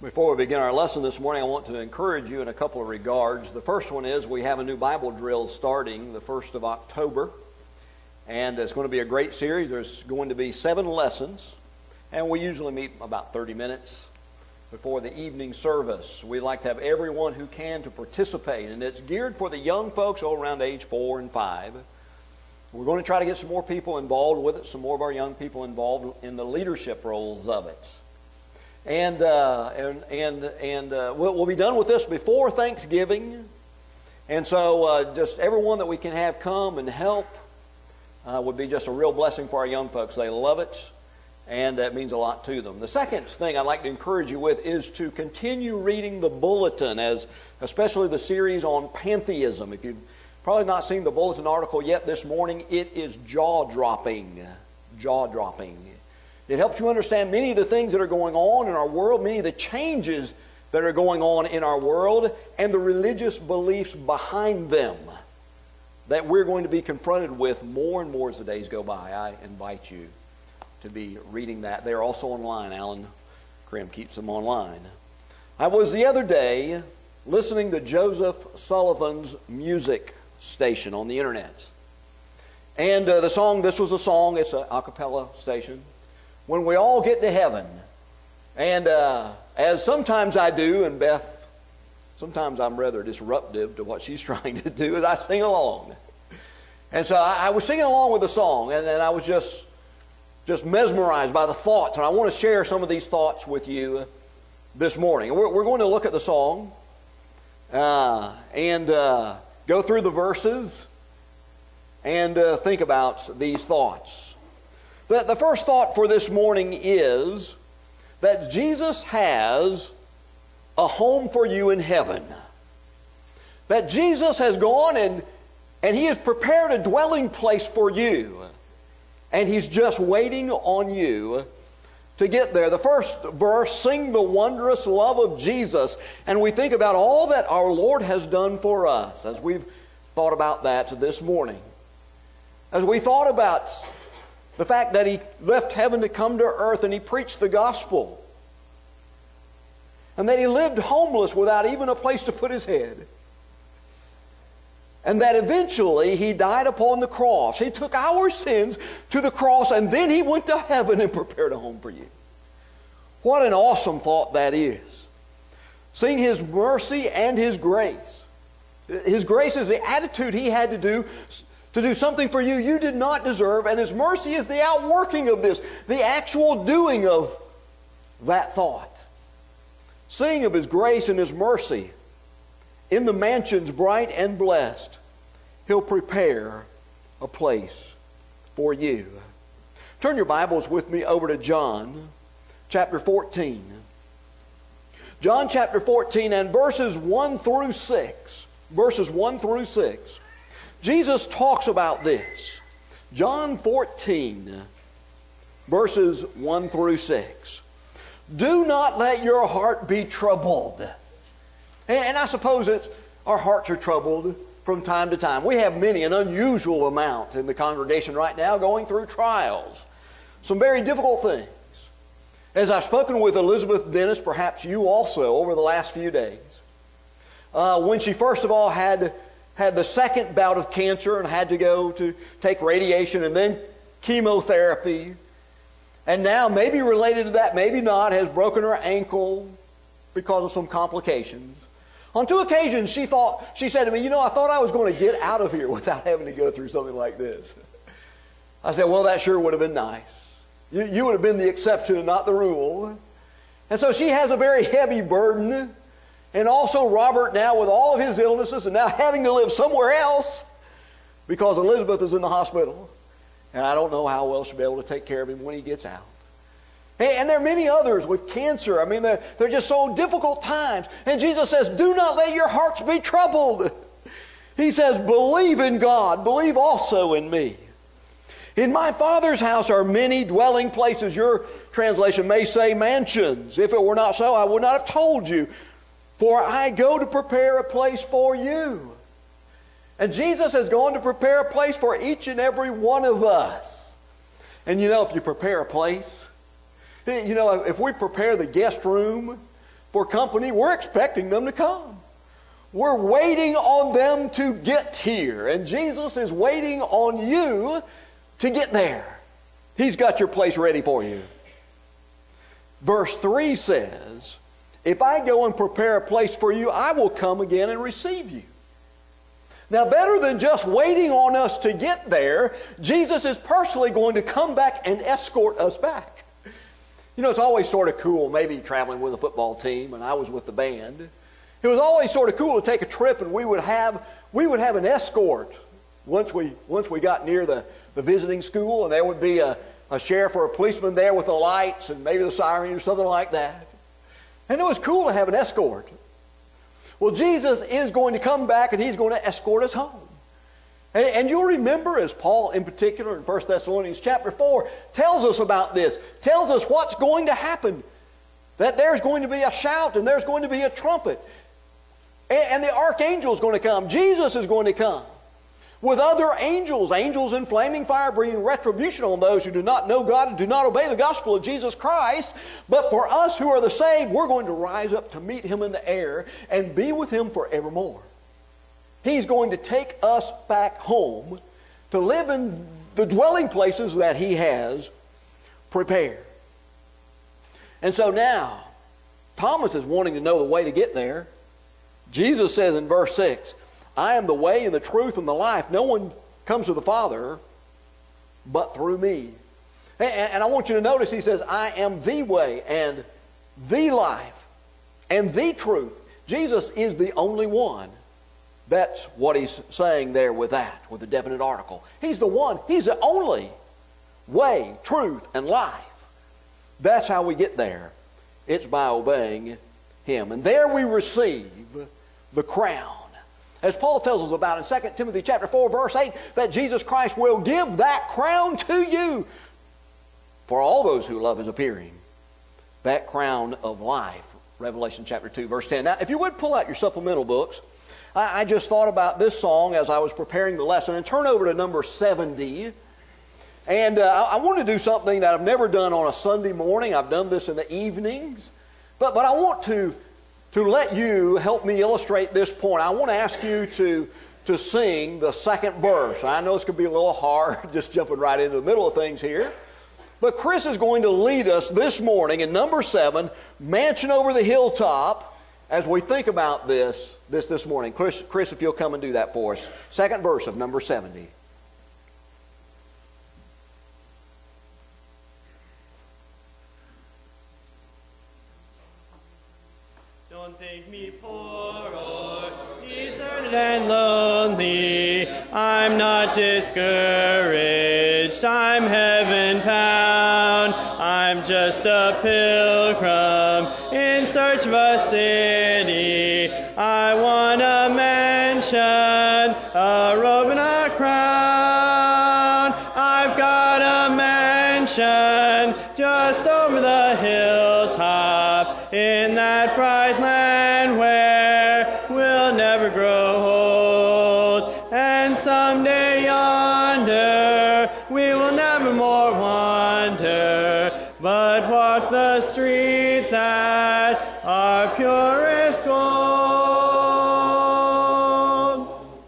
Before we begin our lesson this morning, I want to encourage you in a couple of regards. The first one is we have a new Bible drill starting the 1st of October, and it's going to be a great series. There's going to be 7 lessons, and we usually meet about 30 minutes before the evening service. We like to have everyone who can to participate, and it's geared for the young folks around age 4 and 5. We're going to try to get some more people involved with it, some more of our young people involved in the leadership roles of it. And we'll be done with this before Thanksgiving. And so just everyone that we can have come and help would be just a real blessing for our young folks. They love it, and that means a lot to them. The second thing I'd like to encourage you with is to continue reading the bulletin, especially the series on pantheism. If you've probably not seen the bulletin article yet this morning, it is jaw-dropping. Jaw-dropping. It helps you understand many of the things that are going on in our world, many of the changes that are going on in our world, and the religious beliefs behind them that we're going to be confronted with more and more as the days go by. I invite you to be reading that. They're also online. Alan Krim keeps them online. I was the other day listening to Joseph Sullivan's music station on the internet. And this was a song, it's an a cappella station. When we all get to heaven. And as sometimes I do, and Beth, sometimes I'm rather disruptive to what she's trying to do, as I sing along. And so I was singing along with the song, and I was just mesmerized by the thoughts. And I want to share some of these thoughts with you this morning. We're going to look at the song and go through the verses and think about these thoughts. The first thought for this morning is that Jesus has a home for you in heaven. That Jesus has gone and He has prepared a dwelling place for you. And He's just waiting on you to get there. The first verse, sing the wondrous love of Jesus. And we think about all that our Lord has done for us as we've thought about that this morning. As we thought about the fact that He left heaven to come to earth and He preached the gospel. And that He lived homeless without even a place to put His head. And that eventually He died upon the cross. He took our sins to the cross and then He went to heaven and prepared a home for you. What an awesome thought that is. Seeing His mercy and His grace. His grace is the attitude He had to do something for you you did not deserve, and His mercy is the outworking of this, the actual doing of that thought. Sing of His grace and His mercy. In the mansions bright and blessed, He'll prepare a place for you. Turn your Bibles with me over to John chapter 14. John chapter 14 and verses 1 through 6. Verses 1 through 6. Jesus talks about this. John 14, verses 1 through 6. Do not let your heart be troubled. And I suppose our hearts are troubled from time to time. We have many, an unusual amount in the congregation right now going through trials. Some very difficult things. As I've spoken with Elizabeth Dennis, perhaps you also, over the last few days, when she first of all had the second bout of cancer and had to go to take radiation and then chemotherapy. And now, maybe related to that, maybe not, has broken her ankle because of some complications. On 2 occasions, she said to me, I thought I was going to get out of here without having to go through something like this. I said, well, that sure would have been nice. You would have been the exception and not the rule. And so she has a very heavy burden. And also Robert now with all of his illnesses and now having to live somewhere else because Elizabeth is in the hospital. And I don't know how well she'll be able to take care of him when he gets out. And there are many others with cancer. I mean, they're just so difficult times. And Jesus says, do not let your hearts be troubled. He says, believe in God. Believe also in me. In my Father's house are many dwelling places. Your translation may say mansions. If it were not so, I would not have told you. For I go to prepare a place for you. And Jesus has gone to prepare a place for each and every one of us. And if you prepare a place, if we prepare the guest room for company. We're expecting them to come. We're waiting on them to get here. And Jesus is waiting on you to get there. He's got your place ready for you. Verse 3 says, if I go and prepare a place for you, I will come again and receive you. Now, better than just waiting on us to get there, Jesus is personally going to come back and escort us back. You know, it's always sort of cool, maybe traveling with a football team, and I was with the band. It was always sort of cool to take a trip, and we would have an escort once we got near the visiting school, and there would be a sheriff or a policeman there with the lights and maybe the siren or something like that. And it was cool to have an escort. Well, Jesus is going to come back, and He's going to escort us home. And you'll remember, as Paul in particular in 1 Thessalonians chapter 4 tells us about this, tells us what's going to happen, that there's going to be a shout and there's going to be a trumpet. And the archangel is going to come. Jesus is going to come with other angels, angels in flaming fire, bringing retribution on those who do not know God and do not obey the gospel of Jesus Christ. But for us who are the saved, we're going to rise up to meet Him in the air and be with Him forevermore. He's going to take us back home to live in the dwelling places that He has prepared. And so now, Thomas is wanting to know the way to get there. Jesus says in verse 6, I am the way and the truth and the life. No one comes to the Father but through me. And I want you to notice He says, I am the way and the life and the truth. Jesus is the only one. That's what He's saying there with that, with the definite article. He's the one. He's the only way, truth, and life. That's how we get there. It's by obeying Him. And there we receive the crown. As Paul tells us about in 2 Timothy chapter 4, verse 8, that Jesus Christ will give that crown to you for all those who love His appearing. That crown of life. Revelation chapter 2, verse 10. Now, if you would pull out your supplemental books, I just thought about this song as I was preparing the lesson, and turn over to number 70. And I want to do something that I've never done on a Sunday morning. I've done this in the evenings. But I want to let you help me illustrate this point. I want to ask you to sing the second verse. I know it's going to be a little hard, just jumping right into the middle of things here. But Chris is going to lead us this morning in number 7, Mansion Over the Hilltop, as we think about this morning. Chris, if you'll come and do that for us. Second verse of number 70. Don't think me poor or deserted and lonely. I'm not discouraged. I'm heaven bound. I'm just a pilgrim in search of a city. I want a mansion, a robe and a crown. I've got a mansion just over the hilltop in that bright land where we'll never grow old. And someday yonder we will never more wander, but walk the streets that are purest gold.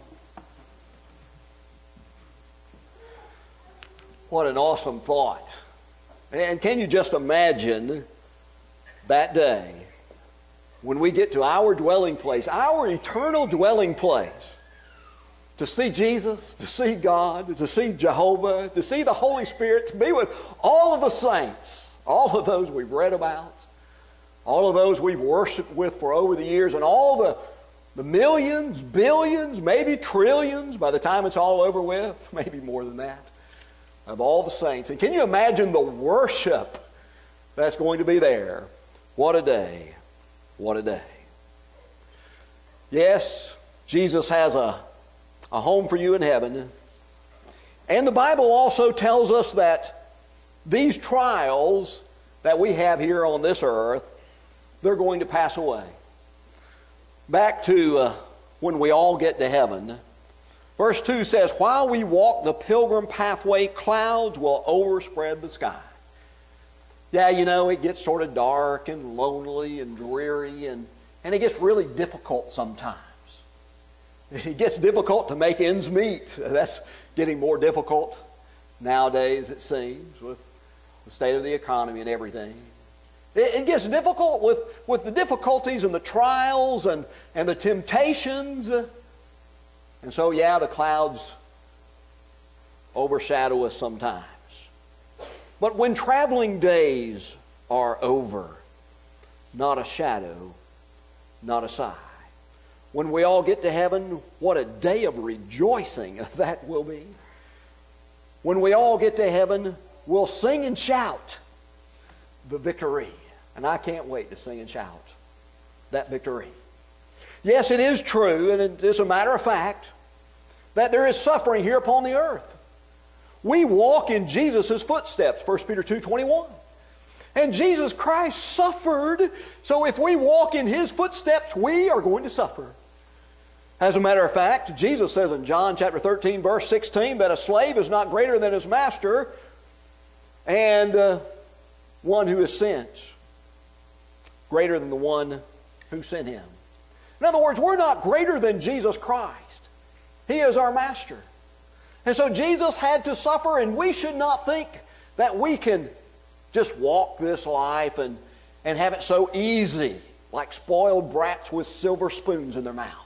What an awesome thought. And can you just imagine that day when we get to our dwelling place, our eternal dwelling place, to see Jesus, to see God, to see Jehovah, to see the Holy Spirit, to be with all of the saints, all of those we've read about, all of those we've worshiped with for over the years, and all the millions, billions, maybe trillions, by the time it's all over with, maybe more than that, of all the saints. And can you imagine the worship that's going to be there? What a day. What a day. Yes, Jesus has a home for you in heaven. And the Bible also tells us that these trials that we have here on this earth, they're going to pass away. Back to when we all get to heaven. Verse 2 says, while we walk the pilgrim pathway, clouds will overspread the sky. Yeah, you know, it gets sort of dark and lonely and dreary, and it gets really difficult sometimes. It gets difficult to make ends meet. That's getting more difficult nowadays, it seems, with the state of the economy and everything. It gets difficult with the difficulties and the trials and the temptations. And so, yeah, the clouds overshadow us sometimes. But when traveling days are over, not a shadow, not a sigh. When we all get to heaven, what a day of rejoicing that will be. When we all get to heaven, we'll sing and shout the victory. And I can't wait to sing and shout that victory. Yes, it is true, and it is a matter of fact, that there is suffering here upon the earth. We walk in Jesus' footsteps, 1 Peter 2:21. And Jesus Christ suffered, so if we walk in His footsteps, we are going to suffer. As a matter of fact, Jesus says in John chapter 13, verse 16, that a slave is not greater than his master, and one who is sent greater than the one who sent him. In other words, we're not greater than Jesus Christ. He is our master. And so Jesus had to suffer, and we should not think that we can just walk this life and have it so easy, like spoiled brats with silver spoons in their mouth.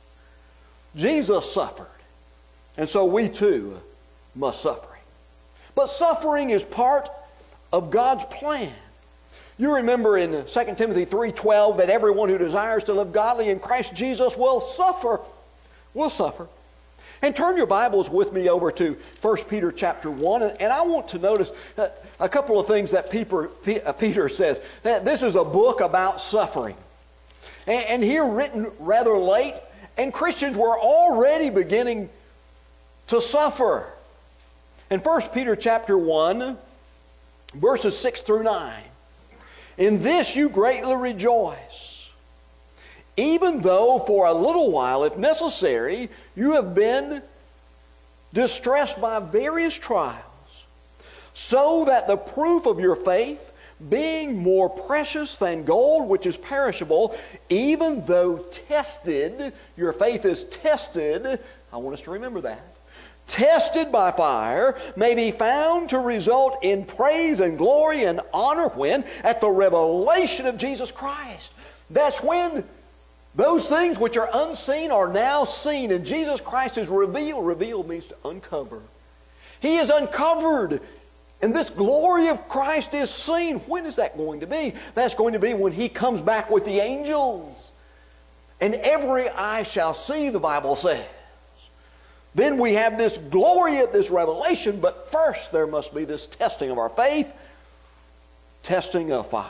Jesus suffered, and so we too must suffer. But suffering is part of God's plan. You remember in 2 Timothy 3:12 that everyone who desires to live godly in Christ Jesus will suffer. Will suffer. And turn your Bibles with me over to 1 Peter chapter 1. And I want to notice a couple of things that Peter says. That this is a book about suffering. And here written rather late, and Christians were already beginning to suffer. In 1 Peter chapter 1, verses 6 through 9. In this you greatly rejoice, even though for a little while, if necessary, you have been distressed by various trials, so that the proof of your faith, being more precious than gold which is perishable, even though tested, your faith is tested, I want us to remember that, tested by fire, may be found to result in praise and glory and honor when? At the revelation of Jesus Christ. That's when those things which are unseen are now seen, and Jesus Christ is revealed. Revealed means to uncover. He is uncovered, and this glory of Christ is seen. When is that going to be? That's going to be when He comes back with the angels. And every eye shall see, the Bible says. Then we have this glory at this revelation, but first there must be this testing of our faith, testing of fire.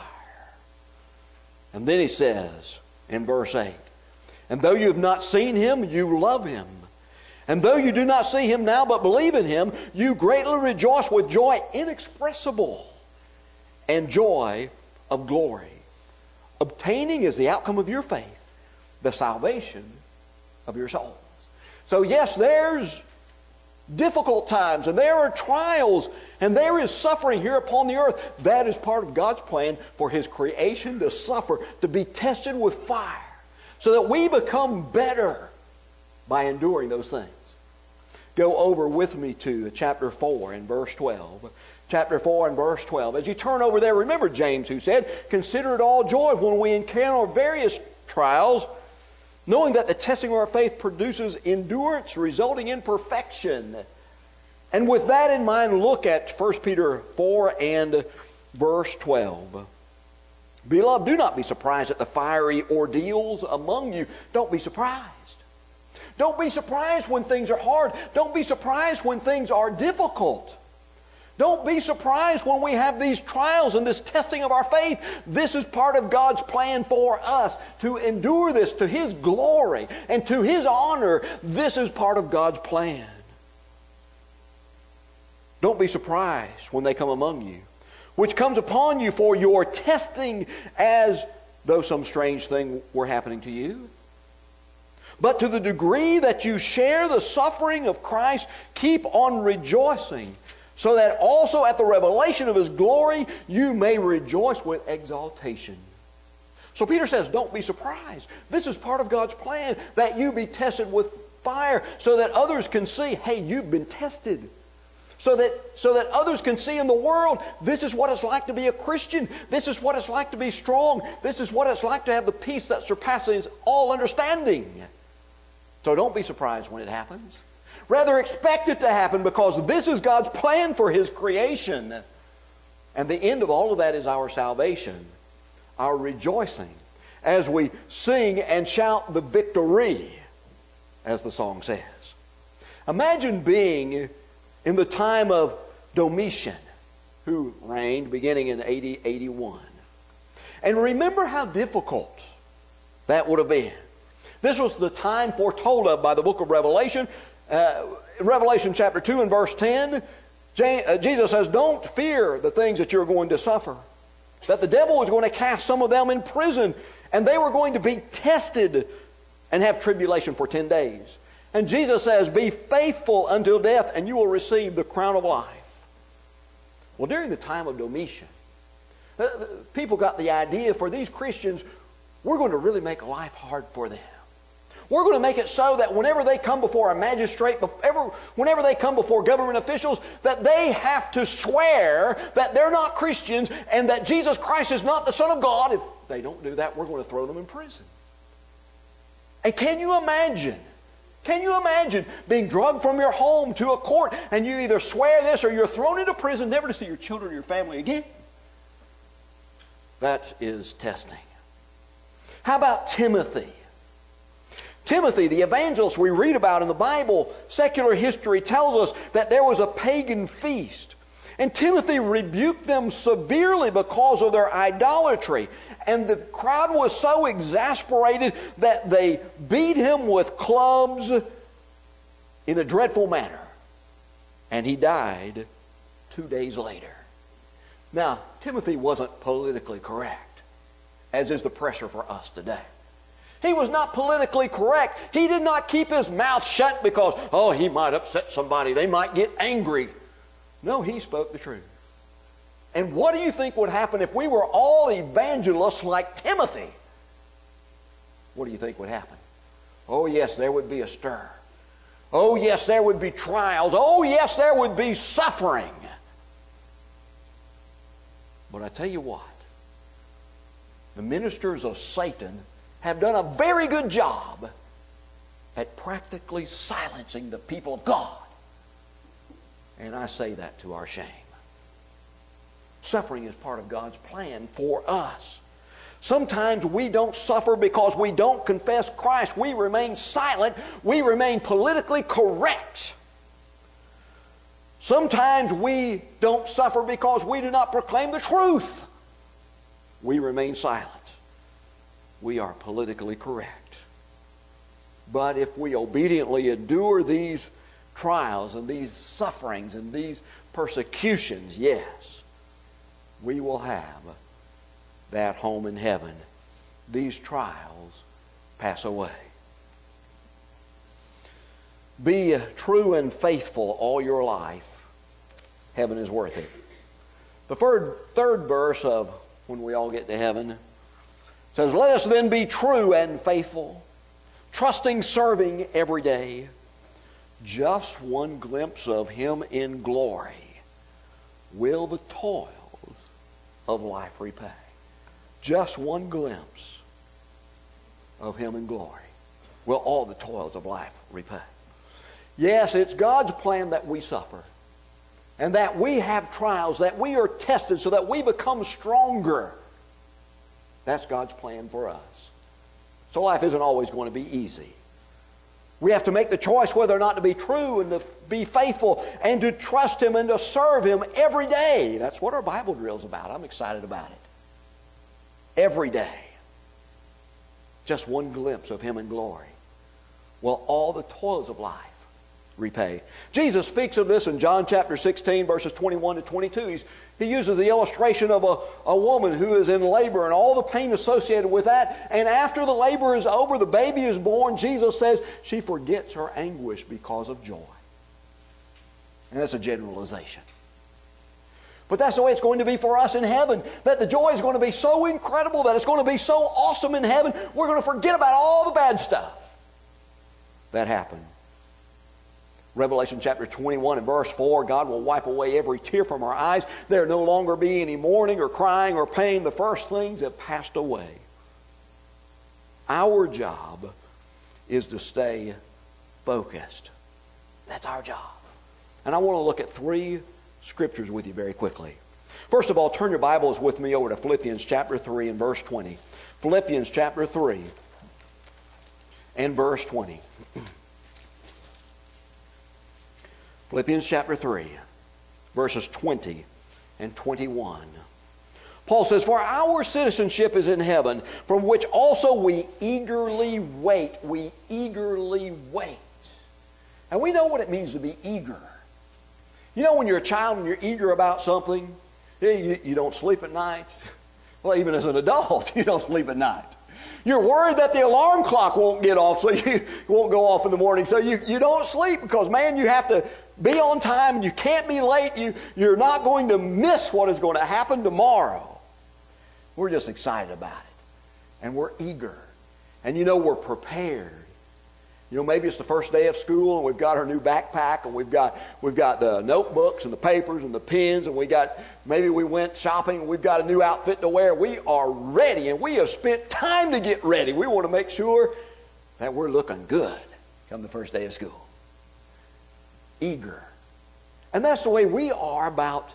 And then he says in verse 8, and though you have not seen Him, you love Him. And though you do not see Him now, but believe in Him, you greatly rejoice with joy inexpressible and joy of glory, obtaining as the outcome of your faith the salvation of your souls. So yes, there's difficult times, and there are trials, and there is suffering here upon the earth. That is part of God's plan for His creation to suffer, to be tested with fire, so that we become better by enduring those things. Go over with me to chapter 4 and verse 12. Chapter 4 and verse 12. As you turn over there, remember James who said, consider it all joy when we encounter various trials, knowing that the testing of our faith produces endurance, resulting in perfection. And with that in mind, look at 1 Peter 4 and verse 12. Beloved, do not be surprised at the fiery ordeals among you. Don't be surprised. Don't be surprised when things are hard. Don't be surprised when things are difficult. Don't be surprised when we have these trials and this testing of our faith. This is part of God's plan for us, to endure this to His glory and to His honor. This is part of God's plan. Don't be surprised when they come among you, which comes upon you for your testing, as though some strange thing were happening to you. But to the degree that you share the suffering of Christ, keep on rejoicing, so that also at the revelation of His glory you may rejoice with exaltation. So Peter says, don't be surprised. This is part of God's plan, that you be tested with fire so that others can see, hey, you've been tested. So that others can see in the world, this is what it's like to be a Christian. This is what it's like to be strong. This is what it's like to have the peace that surpasses all understanding. So don't be surprised when it happens. Rather, expect it to happen, because this is God's plan for His creation. And the end of all of that is our salvation, our rejoicing, as we sing and shout the victory, as the song says. Imagine being in the time of Domitian, who reigned beginning in AD 81. And remember how difficult that would have been. This was the time foretold of by the book of Revelation. Revelation chapter 2 and verse 10, Jesus says, don't fear the things that you're going to suffer. That the devil was going to cast some of them in prison, and they were going to be tested and have tribulation for 10 days. And Jesus says, be faithful until death, and you will receive the crown of life. Well, during the time of Domitian, people got the idea, for these Christians, we're going to really make life hard for them. We're going to make it so that whenever they come before a magistrate, whenever they come before government officials, that they have to swear that they're not Christians and that Jesus Christ is not the Son of God. If they don't do that, we're going to throw them in prison. And can you imagine being drugged from your home to a court, and you either swear this or you're thrown into prison, never to see your children or your family again? That is testing. How about Timothy? Timothy, the evangelist we read about in the Bible, secular history tells us that there was a pagan feast. And Timothy rebuked them severely because of their idolatry. And the crowd was so exasperated that they beat him with clubs in a dreadful manner. And he died 2 days later. Now, Timothy wasn't politically correct, as is the pressure for us today. He was not politically correct. He did not keep his mouth shut because, he might upset somebody. They might get angry. No, he spoke the truth. And what do you think would happen if we were all evangelists like Timothy? What do you think would happen? Oh, yes, there would be a stir. Oh, yes, there would be trials. Oh, yes, there would be suffering. But I tell you what, the ministers of Satan have done a very good job at practically silencing the people of God. And I say that to our shame. Suffering is part of God's plan for us. Sometimes we don't suffer because we don't confess Christ. We remain silent. We remain politically correct. Sometimes we don't suffer because we do not proclaim the truth. We remain silent. We are politically correct. But if we obediently endure these trials and these sufferings and these persecutions, yes, we will have that home in heaven. These trials pass away. Be true and faithful all your life. Heaven is worth it. The third verse of when we all get to heaven says, let us then be true and faithful, trusting, serving every day. Just one glimpse of Him in glory will the toils of life repay. Just one glimpse of Him in glory will all the toils of life repay. Yes, it's God's plan that we suffer and that we have trials, that we are tested so that we become stronger. That's God's plan for us. So life isn't always going to be easy. We have to make the choice whether or not to be true and to be faithful and to trust Him and to serve Him every day. That's what our Bible drill is about. I'm excited about it. Every day. Just one glimpse of Him in glory will all the toils of life repay. Jesus speaks of this in John chapter 16, verses 21 to 22. He uses the illustration of a woman who is in labor and all the pain associated with that. And after the labor is over, the baby is born, Jesus says she forgets her anguish because of joy. And that's a generalization. But that's the way it's going to be for us in heaven. That the joy is going to be so incredible, that it's going to be so awesome in heaven, we're going to forget about all the bad stuff that happened. Revelation chapter 21 and verse 4, God will wipe away every tear from our eyes. There will no longer be any mourning or crying or pain. The first things have passed away. Our job is to stay focused. That's our job. And I want to look at 3 scriptures with you very quickly. First of all, turn your Bibles with me over to Philippians chapter 3 and verse 20. Philippians chapter 3 and verse 20. Philippians chapter 3, verses 20 and 21. Paul says, "For our citizenship is in heaven, from which also we eagerly wait." We eagerly wait. And we know what it means to be eager. You know when you're a child and you're eager about something, you don't sleep at night. Well, even as an adult, you don't sleep at night. You're worried that the alarm clock won't get off, so you won't go off in the morning. So you don't sleep because, man, you have to be on time and you can't be late. You're not going to miss what is going to happen tomorrow. We're just excited about it. And we're eager. And we're prepared. Maybe it's the first day of school and we've got our new backpack and we've got the notebooks and the papers and the pens and maybe we went shopping and we've got a new outfit to wear. We are ready and we have spent time to get ready. We want to make sure that we're looking good come the first day of school. Eager. And that's the way we are about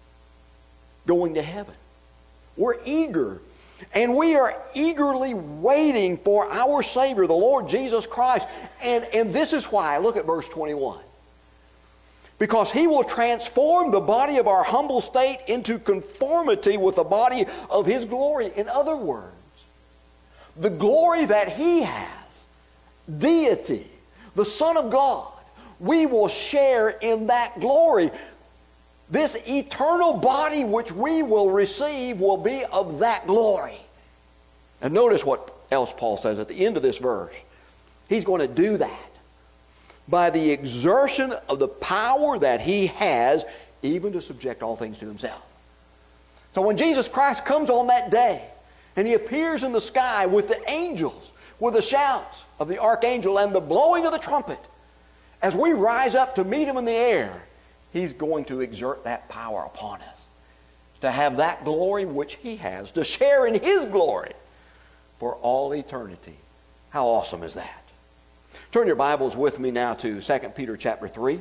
going to heaven. We're eager. And we are eagerly waiting for our Savior, the Lord Jesus Christ. And this is why. Look at verse 21. Because He will transform the body of our humble state into conformity with the body of His glory. In other words, the glory that He has, deity, the Son of God, we will share in that glory. This eternal body which we will receive will be of that glory. And notice what else Paul says at the end of this verse. He's going to do that by the exertion of the power that He has, even to subject all things to Himself. So when Jesus Christ comes on that day, and He appears in the sky with the angels, with the shouts of the archangel and the blowing of the trumpet, as we rise up to meet Him in the air, He's going to exert that power upon us to have that glory which He has, to share in His glory for all eternity. How awesome is that? Turn your Bibles with me now to 2 Peter chapter 3.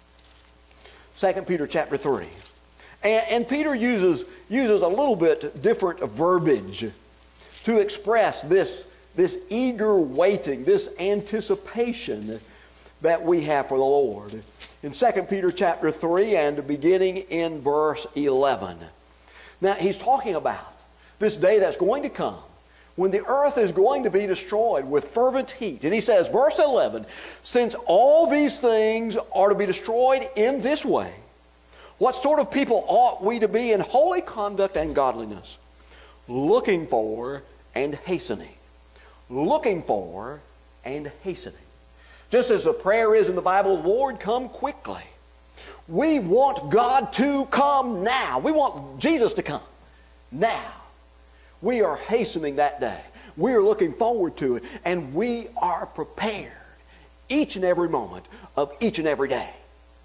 2 Peter chapter 3. And Peter uses a little bit different verbiage to express this eager waiting, this anticipation that we have for the Lord. In 2 Peter chapter 3 and beginning in verse 11. Now he's talking about this day that's going to come when the earth is going to be destroyed with fervent heat. And he says, verse 11, "Since all these things are to be destroyed in this way, what sort of people ought we to be in holy conduct and godliness, looking for and hastening?" Looking for and hastening. Just as the prayer is in the Bible, "Lord, come quickly." We want God to come now. We want Jesus to come now. We are hastening that day. We are looking forward to it. And we are prepared each and every moment of each and every day.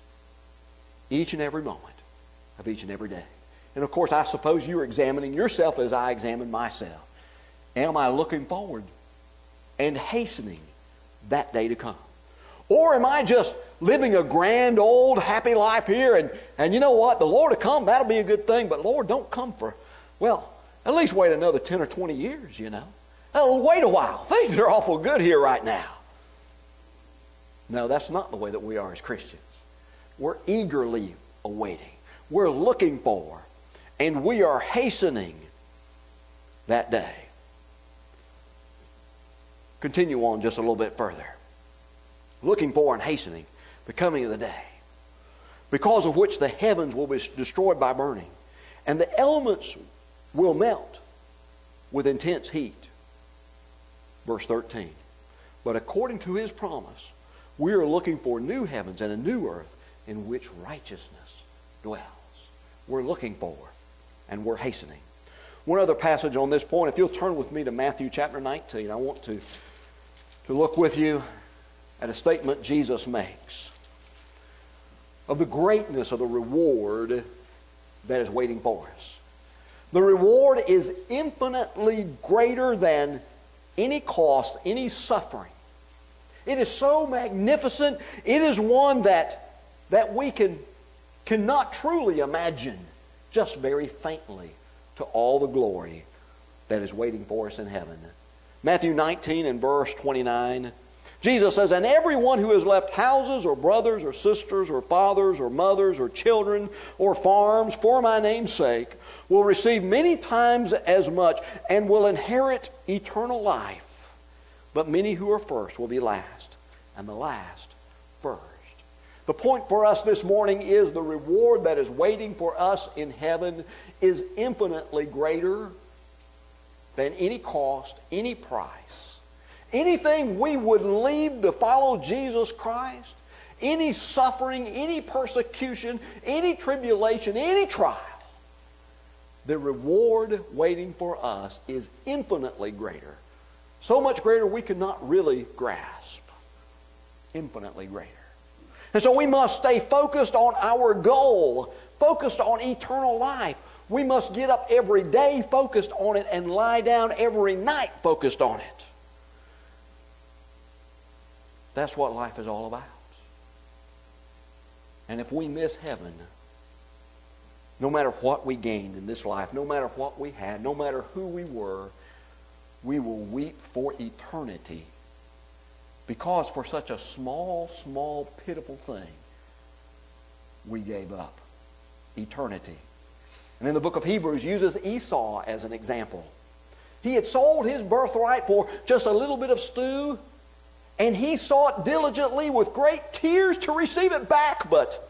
Each and every moment of each and every day. And of course, I suppose you're examining yourself as I examine myself. Am I looking forward and hastening that day to come? Or am I just living a grand old happy life here and you know what? The Lord will come, that'll be a good thing, but Lord, don't come for, well, at least wait another 10 or 20 years, Wait a while. Things are awful good here right now. No, that's not the way that we are as Christians. We're eagerly awaiting. We're looking for, and we are hastening that day. Continue on just a little bit further. Looking for and hastening the coming of the day, because of which the heavens will be destroyed by burning, and the elements will melt with intense heat. Verse 13. But according to His promise, we are looking for new heavens and a new earth in which righteousness dwells. we're looking for and we're hastening. One other passage on this point, if you'll turn with me to Matthew chapter 19, I want to look with you at a statement Jesus makes of the greatness of the reward that is waiting for us. The reward is infinitely greater than any cost, any suffering. It is so magnificent. It is one that we cannot truly imagine, just very faintly, to all the glory that is waiting for us in heaven. Matthew 19 and verse 29, Jesus says, "And everyone who has left houses or brothers or sisters or fathers or mothers or children or farms for my name's sake will receive many times as much and will inherit eternal life. But many who are first will be last, and the last first." The point for us this morning is the reward that is waiting for us in heaven is infinitely greater than any cost, any price. Anything we would leave to follow Jesus Christ, any suffering, any persecution, any tribulation, any trial, the reward waiting for us is infinitely greater. So much greater we could not really grasp. Infinitely greater. And so we must stay focused on our goal, focused on eternal life. We must get up every day focused on it and lie down every night focused on it. That's what life is all about. And if we miss heaven, no matter what we gained in this life, no matter what we had, no matter who we were, we will weep for eternity. Because for such a small, pitiful thing, we gave up eternity. And in the book of Hebrews uses Esau as an example. He had sold his birthright for just a little bit of stew, and he sought diligently with great tears to receive it back, but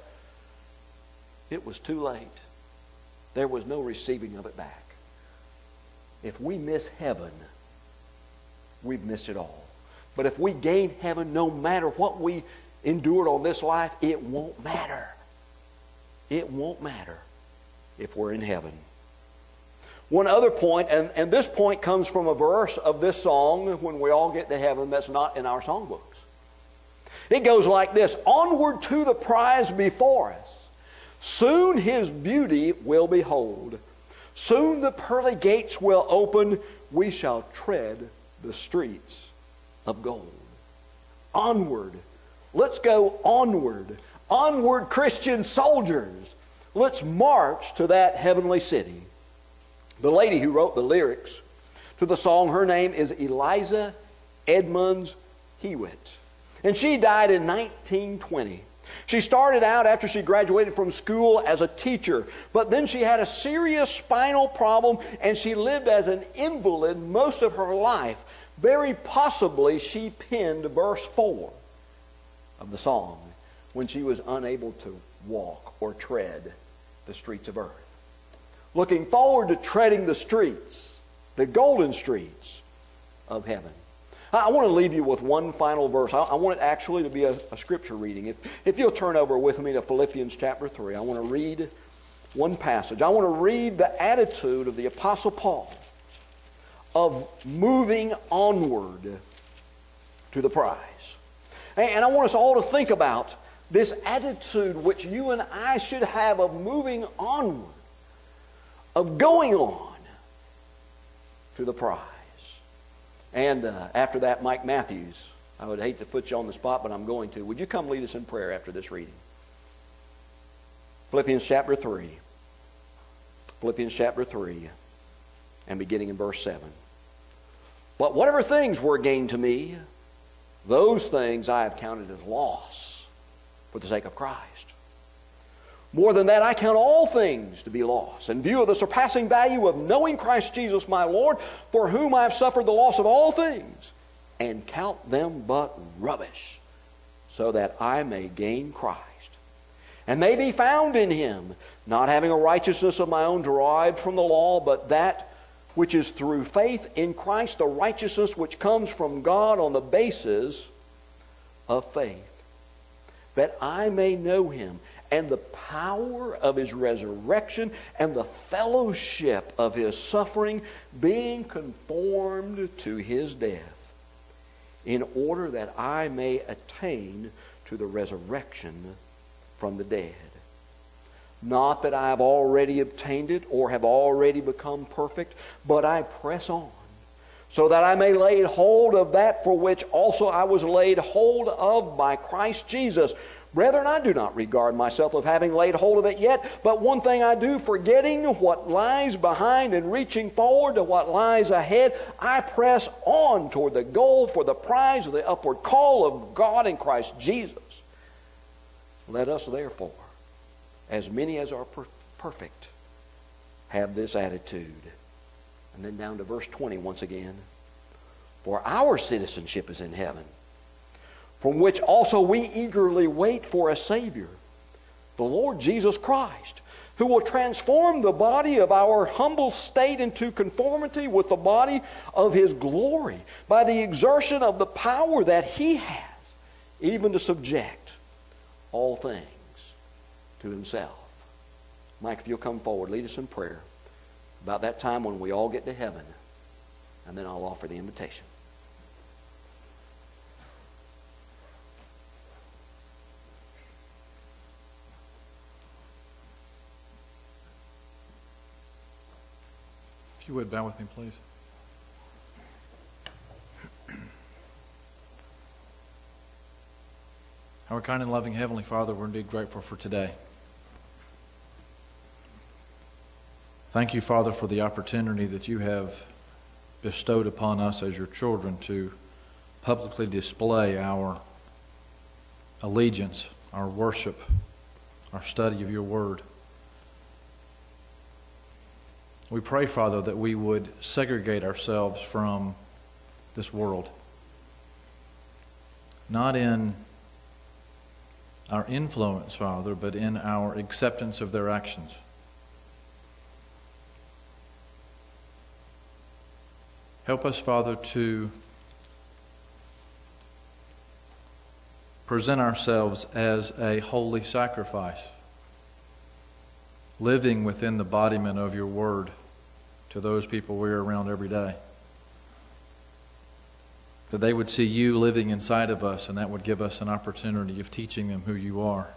it was too late. There was no receiving of it back. If we miss heaven, we've missed it all. But if we gain heaven, no matter what we endured on this life, it won't matter. It won't matter if we're in heaven. One other point, and this point comes from a verse of this song, "When we all get to heaven," that's not in our songbooks. It goes like this: "Onward to the prize before us, soon His beauty we'll behold. Soon the pearly gates will open, we shall tread the streets of gold." Onward. Let's go onward. Onward, Christian soldiers. Let's march to that heavenly city. The lady who wrote the lyrics to the song, her name is Eliza Edmonds Hewitt. And she died in 1920. She started out after she graduated from school as a teacher, but then she had a serious spinal problem and she lived as an invalid most of her life. Very possibly she penned verse 4 of the song when she was unable to walk or tread the streets of earth. Looking forward to treading the streets, the golden streets of heaven. I want to leave you with one final verse. I want it actually to be a scripture reading. If you'll turn over with me to Philippians chapter 3, I want to read one passage. I want to read the attitude of the Apostle Paul of moving onward to the prize. And I want us all to think about this attitude which you and I should have of moving onward, of going on to the prize. And after that, Mike Matthews, I would hate to put you on the spot, but I'm going to. Would you come lead us in prayer after this reading? Philippians chapter 3. Philippians chapter 3, and beginning in verse 7. "But whatever things were gained to me, those things I have counted as loss for the sake of Christ. More than that, I count all things to be loss, in view of the surpassing value of knowing Christ Jesus my Lord, for whom I have suffered the loss of all things, and count them but rubbish, so that I may gain Christ, and may be found in Him, not having a righteousness of my own derived from the law, but that which is through faith in Christ, the righteousness which comes from God on the basis of faith, that I may know Him and the power of His resurrection and the fellowship of His suffering, being conformed to His death, in order that I may attain to the resurrection from the dead. Not that I have already obtained it or have already become perfect, but I press on, so that I may lay hold of that for which also I was laid hold of by Christ Jesus. Brethren, I do not regard myself of having laid hold of it yet, but one thing I do, forgetting what lies behind and reaching forward to what lies ahead, I press on toward the goal for the prize of the upward call of God in Christ Jesus. Let us therefore, as many as are perfect, have this attitude. And then down to verse 20 once again. For our citizenship is in heaven, from which also we eagerly wait for a Savior, the Lord Jesus Christ, who will transform the body of our humble state into conformity with the body of His glory, by the exertion of the power that He has, even to subject all things to Himself. Mike, if you'll come forward, lead us in prayer about that time when we all get to heaven, and then I'll offer the invitation. If you would, bow with me, please. Our kind and loving Heavenly Father, we're indeed grateful for today. Thank you, Father, for the opportunity that you have bestowed upon us as your children to publicly display our allegiance, our worship, our study of your word. We pray, Father, that we would segregate ourselves from this world, not in our influence, Father, but in our acceptance of their actions. Help us, Father, to present ourselves as a holy sacrifice, living within the embodiment of your word to those people we're around every day. That they would see you living inside of us, and that would give us an opportunity of teaching them who you are.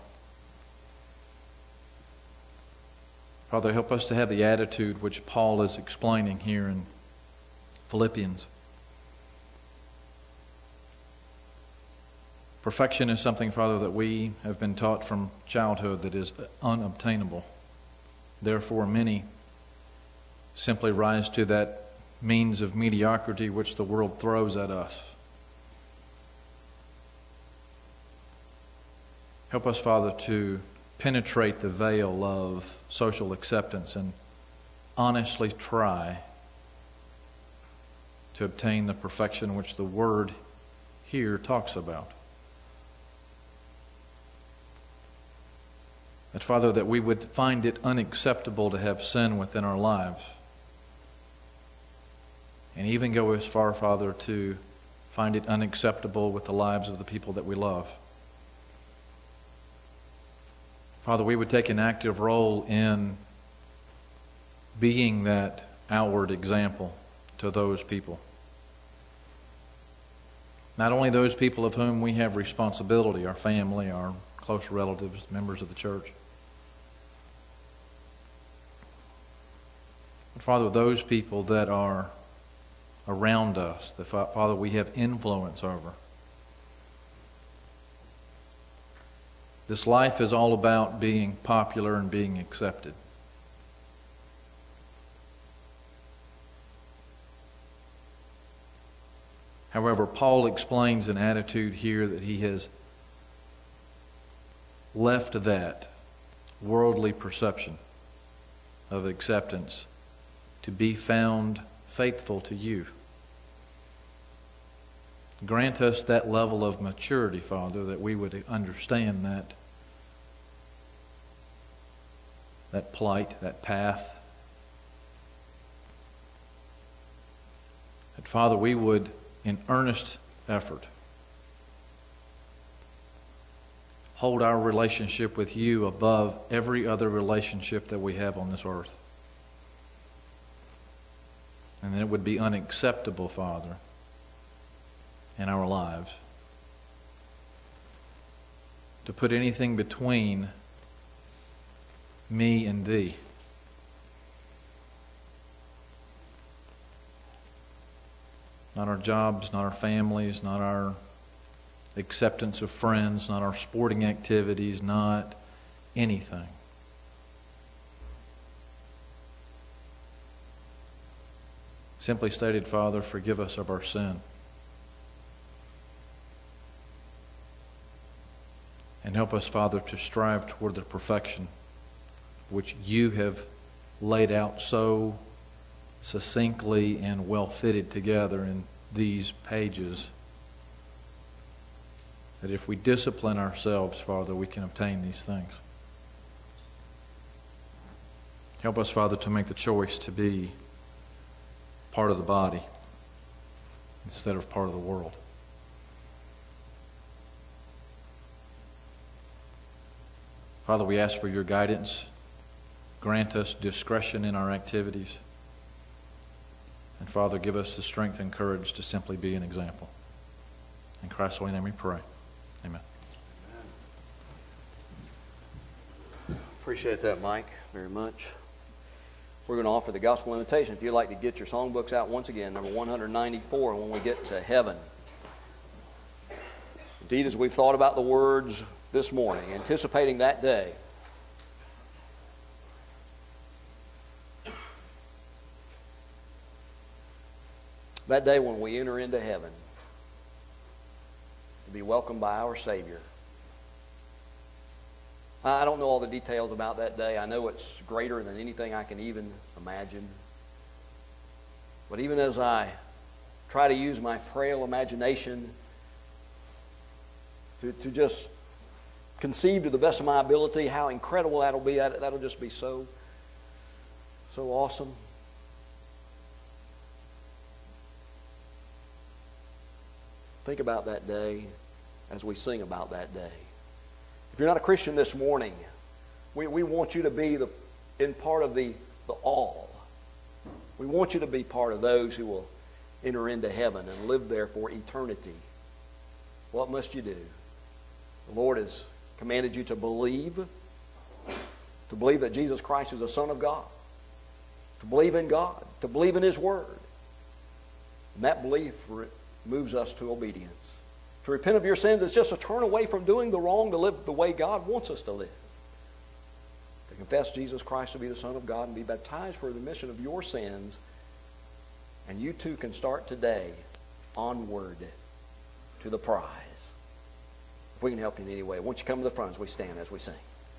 Father, help us to have the attitude which Paul is explaining here in Philippians. Perfection is something, Father, that we have been taught from childhood that is unobtainable. Therefore, many simply rise to that means of mediocrity which the world throws at us. Help us, Father, to penetrate the veil of social acceptance and honestly try to obtain the perfection which the Word here talks about. That, Father, that we would find it unacceptable to have sin within our lives. And even go as far, Father, to find it unacceptable with the lives of the people that we love. Father, we would take an active role in being that outward example to those people. Not only those people of whom we have responsibility, our family, our close relatives, members of the church. But Father, those people that are around us, that, Father, we have influence over. This life is all about being popular and being accepted. However, Paul explains an attitude here that he has left that worldly perception of acceptance to be found faithful to you. Grant us that level of maturity, Father, that we would understand that plight, that path. That, Father, we would, in earnest effort, hold our relationship with you above every other relationship that we have on this earth. And it would be unacceptable, Father, in our lives to put anything between me and Thee. Not our jobs, not our families, not our acceptance of friends, not our sporting activities, not anything. Simply stated, Father, forgive us of our sin. And help us, Father, to strive toward the perfection which you have laid out so succinctly and well fitted together in these pages, that if we discipline ourselves, Father, we can obtain these things. Help us, Father, to make the choice to be part of the body instead of part of the world. Father, we ask for your guidance. Grant us discretion in our activities. And Father, give us the strength and courage to simply be an example. In Christ's holy name we pray. Amen. Appreciate that, Mike, very much. We're going to offer the gospel invitation. If you'd like to get your songbooks out once again, number 194, when we get to heaven. Indeed, as we've thought about the words this morning, anticipating that day, that day when we enter into heaven to be welcomed by our Savior. I don't know all the details about that day. I know it's greater than anything I can even imagine. But even as I try to use my frail imagination to just conceive to the best of my ability how incredible that'll be, that'll just be so awesome. Think about that day as we sing about that day. If you're not a Christian this morning, we want you to be in part of the all. We want you to be part of those who will enter into heaven and live there for eternity. What must you do? The Lord has commanded you to believe that Jesus Christ is the Son of God, to believe in God, to believe in His Word. And that belief moves us to obedience. To repent of your sins is just to turn away from doing the wrong to live the way God wants us to live. To confess Jesus Christ to be the Son of God and be baptized for the remission of your sins. And you too can start today onward to the prize. If we can help you in any way, won't you come to the front as we stand, as we sing.